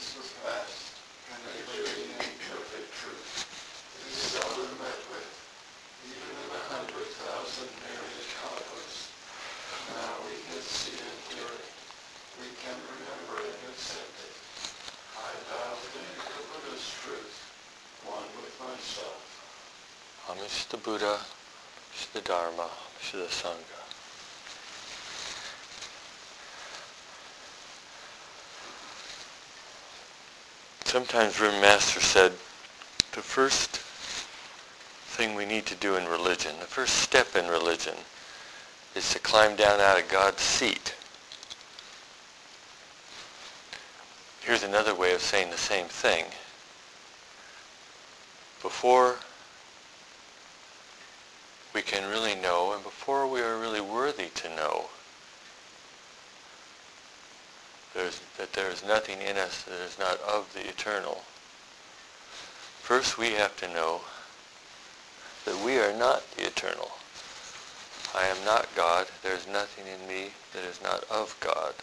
unsurpassed, penetrating and perfect truth is seldom met with, even in 100,000 myriad cosmos. Now we can see and hear it. We can remember and accept it. I bow to the Buddha's truth, one with myself. Homage to the Buddha, homage to the Dharma, homage to the Sangha. Sometimes Rim Master said, the first thing we need to do in religion, the first step in religion, is to climb down out of God's seat. Here's another way of saying the same thing. Before we can really know, and before we are really worthy to know, that there is nothing in us that is not of the eternal. First we have to know that we are not the eternal. I am not God. There is nothing in me that is not of God.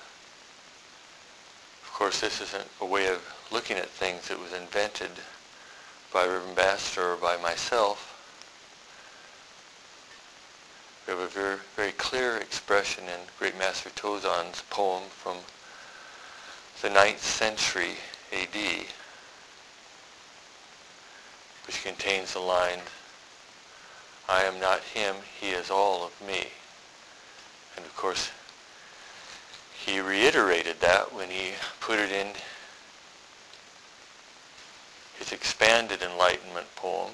Of course, this isn't a way of looking at things that was invented by Reverend Baxter or by myself. We have a very, very clear expression in Great Master Tozan's poem from the 9th century A.D., which contains the line, I am not him, he is all of me. And of course, he reiterated that when he put it in his expanded enlightenment poem.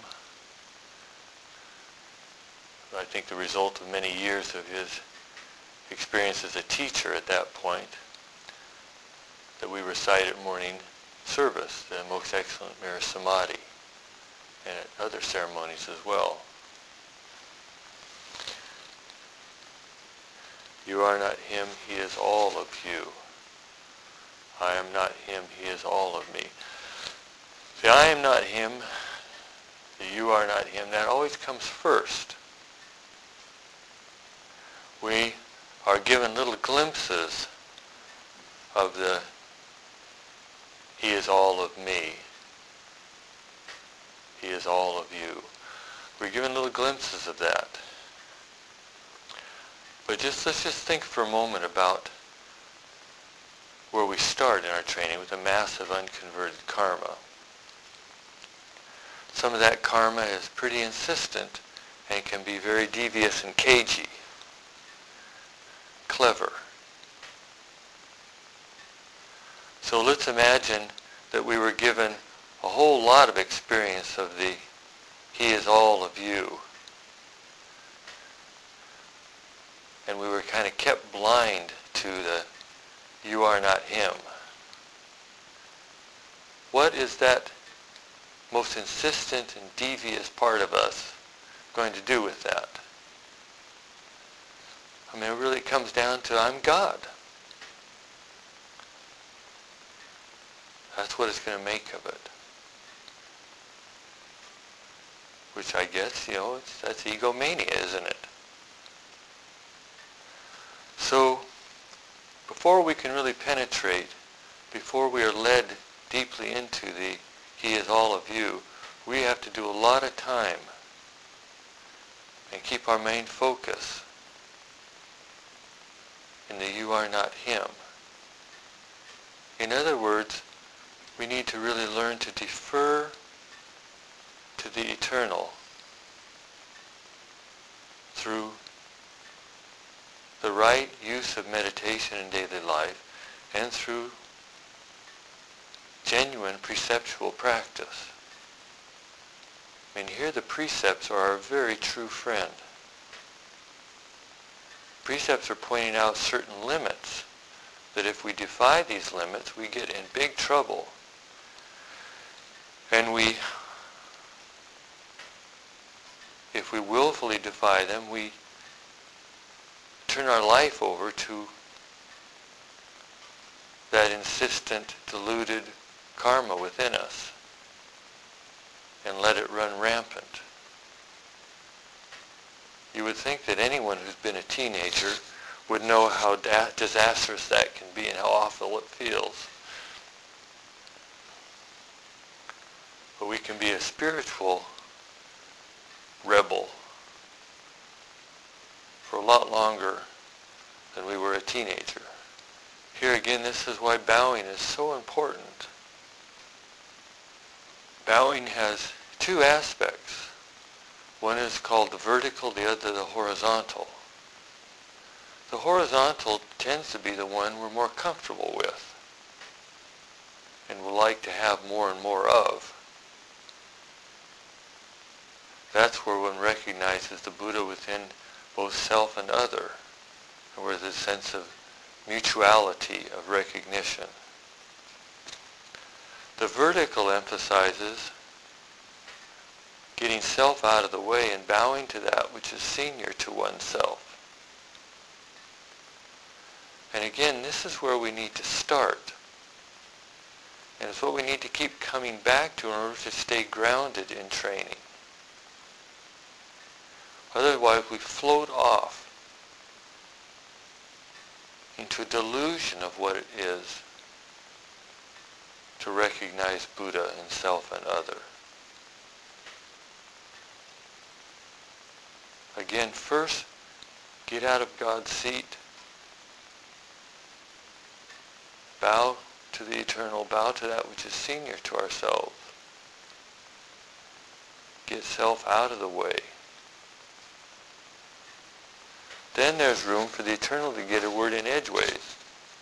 I think the result of many years of his experience as a teacher at that point, that we recite at morning service, the Most Excellent Mirror Samadhi, and at other ceremonies as well. You are not him, he is all of you. I am not him, he is all of me. See, I am not him, you are not him, that always comes first. We are given little glimpses of the he is all of me. He is all of you. We're given little glimpses of that. But let's just think for a moment about where we start in our training with a massive unconverted karma. Some of that karma is pretty insistent and can be very devious and cagey, clever. So let's imagine that we were given a whole lot of experience of the he is all of you. And we were kind of kept blind to the you are not him. What is that most insistent and devious part of us going to do with that? I mean, it really comes down to I'm God. That's what it's going to make of it. Which I guess, that's egomania, isn't it? So, before we can really penetrate, before we are led deeply into the he is all of you, we have to do a lot of time and keep our main focus in the you are not him. In other words, we need to really learn to defer to the eternal through the right use of meditation in daily life and through genuine preceptual practice. I mean, here the precepts are our very true friend. Precepts are pointing out certain limits that if we defy these limits, we get in big trouble. And if we willfully defy them, we turn our life over to that insistent, deluded karma within us and let it run rampant. You would think that anyone who's been a teenager would know how disastrous that can be and how awful it feels. can be a spiritual rebel for a lot longer than we were a teenager. Here again, this is why bowing is so important. Bowing has two aspects. One is called the vertical, the other the horizontal. The horizontal tends to be the one we're more comfortable with and would like to have more and more of. That's where one recognizes the Buddha within both self and other, and where there's a sense of mutuality of recognition. The vertical emphasizes getting self out of the way and bowing to that which is senior to oneself. And again, this is where we need to start. And it's what we need to keep coming back to in order to stay grounded in training. Otherwise, we float off into a delusion of what it is to recognize Buddha in self and other. Again, first, get out of God's seat. Bow to the eternal, bow to that which is senior to ourselves. Get self out of the way. Then there's room for the eternal to get a word in edgeways.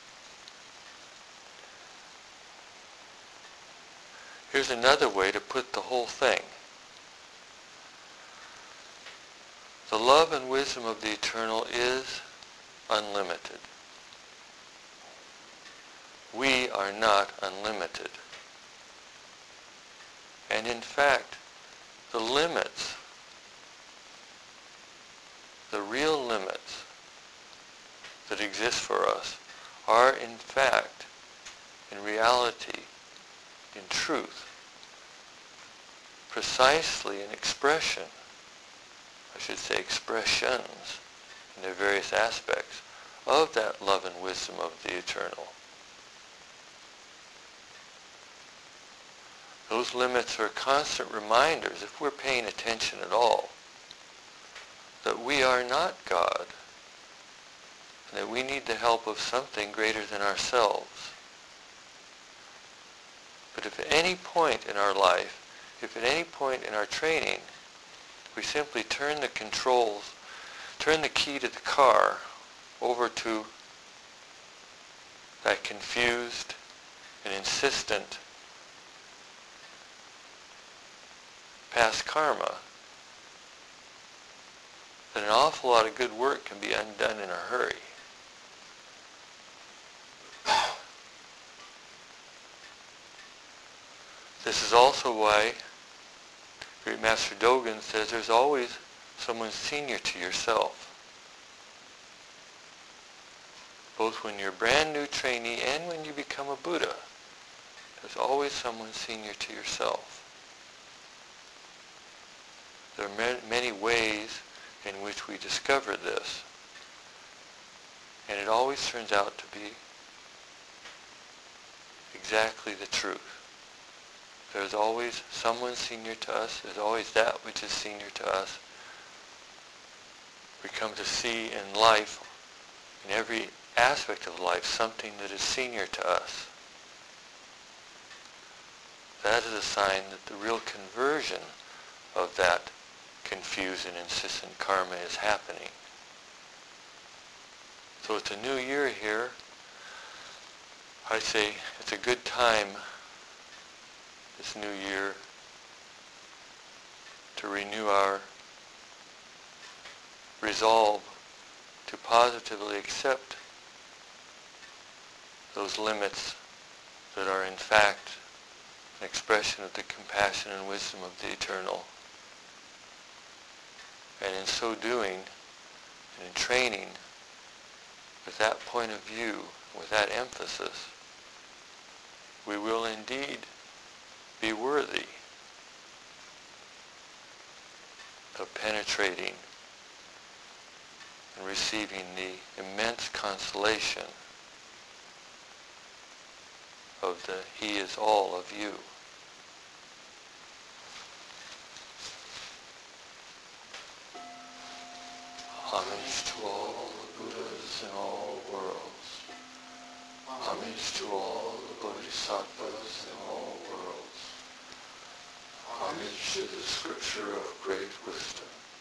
Here's another way to put the whole thing. The love and wisdom of the eternal is unlimited. We are not unlimited. And in fact, the limits, the real limits that exist for us are in fact, in reality, in truth, precisely an expression, I should say expressions in their various aspects of that love and wisdom of the eternal. Those limits are constant reminders, if we're paying attention at all, that we are not God, and that we need the help of something greater than ourselves. But if at any point in our life, if at any point in our training, we simply turn the controls, turn the key to the car over to that confused and insistent past karma, then an awful lot of good work can be undone in a hurry. This is also why Great Master Dogen says there's always someone senior to yourself. Both when you're a brand new trainee and when you become a Buddha, there's always someone senior to yourself. There are many ways in which we discover this, and it always turns out to be exactly the truth. There's always someone senior to us. There's always that which is senior to us. We come to see in life, in every aspect of life, something that is senior to us. That is a sign that the real conversion of that confused and insistent karma is happening. So it's a new year here. I say it's a good time this new year to renew our resolve to positively accept those limits that are in fact an expression of the compassion and wisdom of the eternal. And in so doing, and in training with that point of view, with that emphasis, we will indeed be worthy of penetrating and receiving the immense consolation of the He is all of you. Homage to all the Buddhas in all worlds. Homage to all the Bodhisattvas in all worlds. Homage to the scripture of great wisdom.